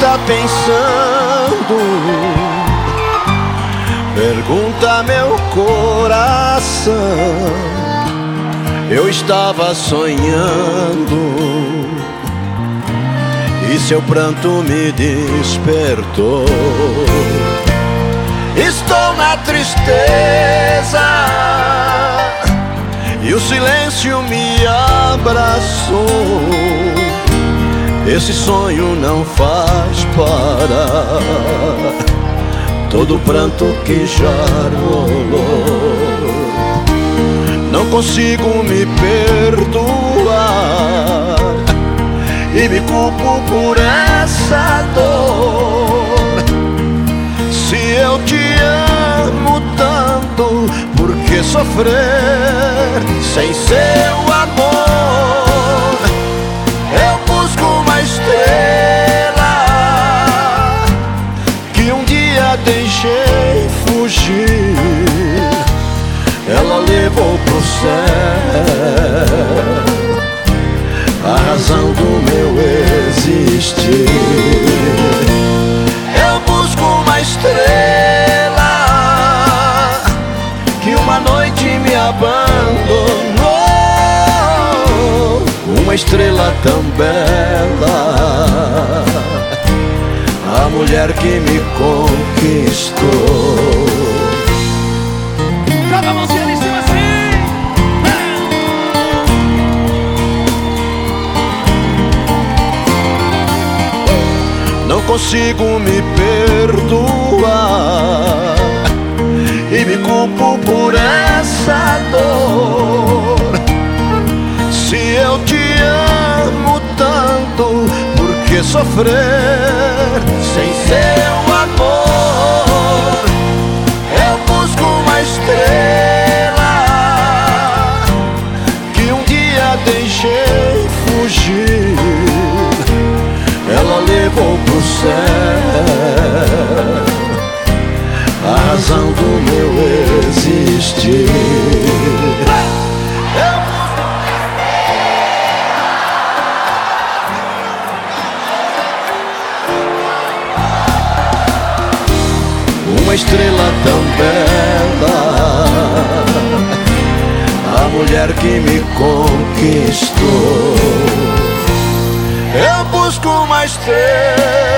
está pensando? Pergunta meu coração. Eu estava sonhando e seu pranto me despertou. Estou na tristeza e o silêncio me abraçou. Esse sonho não faz parar todo o pranto que já rolou. Não consigo me perdoar e me culpo por essa dor. Se eu te amo tanto, por que sofrer sem seu amor? Eu busco uma estrela que um dia deixei fugir. Ela levou pro céu a razão do meu existir. Eu busco uma estrela que uma noite me abandonou. Uma estrela tão bela, a mulher que me conquistou. Joga a mãozinha ali em cima assim. Não consigo me perdoar e me culpo por essa dor. Se eu te amo tanto, por que sofrer sem seu amor? Eu busco uma estrela que um dia deixei fugir. Ela levou pro céu a razão do meu existir. Uma estrela tão bela, a mulher que me conquistou. Eu busco uma estrela